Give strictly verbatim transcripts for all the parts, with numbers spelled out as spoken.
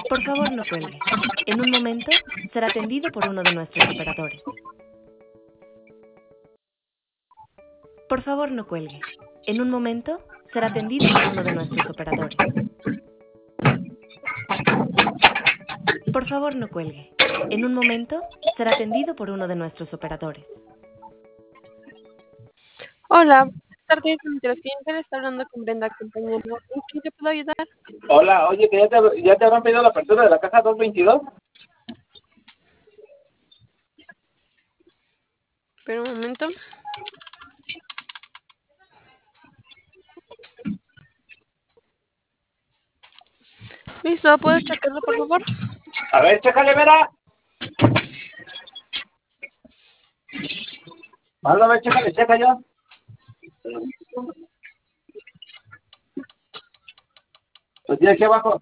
Por favor, no cuelgue. En un momento será atendido por uno de nuestros operadores. Por favor, no cuelgue. En un momento será atendido por uno de nuestros operadores. Por favor, no cuelgue. En un momento será atendido por uno de nuestros operadores. Hola, buenas tardes. Mientras cliente le está hablando con Brenda, compañero. ¿En qué le puedo ayudar? Hola, oye, que ya te, ya te habrán pedido la apertura de la caja doscientos veintidós. Espera un momento. Listo, ¿puedo checarlo, por favor? A ver, chécale, Vera. Vamos a ver, chécale, checa yo. Pues tiene aquí abajo.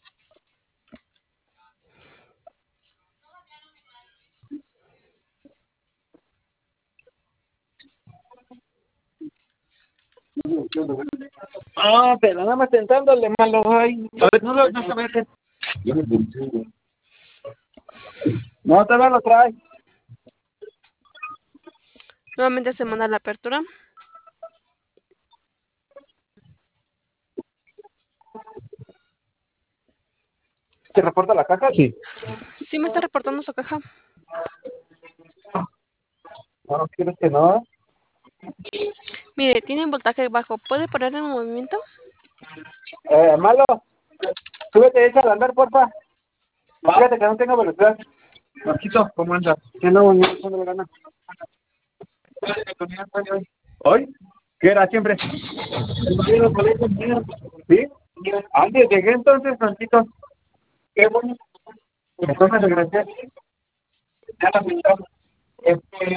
Ah, pero nada más tentándole malo, ay. A ver, no lo, no se ve que... No, todavía lo trae. Nuevamente se manda la apertura. ¿Se reporta la caja? Sí. Sí me está reportando su caja. No, ¿quieres que no? Mire, tiene un voltaje bajo. ¿Puede poner en movimiento? Eh, malo. Súbete, échale a andar, porfa. Fíjate que no tengo velocidad. Marquito, ¿cómo andas? ¿Qué no, no, no me gana? ¿Hoy? ¿Qué era siempre? ¿Sí? Antes llegué entonces, Marquito. Qué bueno. Entonces regresé. Ya la pintamos. Este...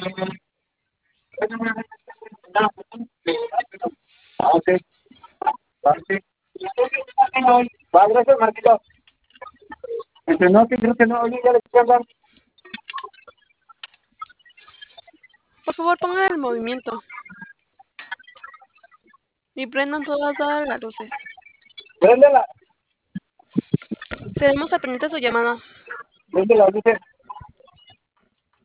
Ah, ok. Vale. Va, gracias, Marquito. Este, no, que creo que no, oye, ya le quiero hablar. Por favor, ponga en movimiento. Y prendan todas, todas las luces. Préndela, Tenemos al pendiente su llamada. préndela, dice.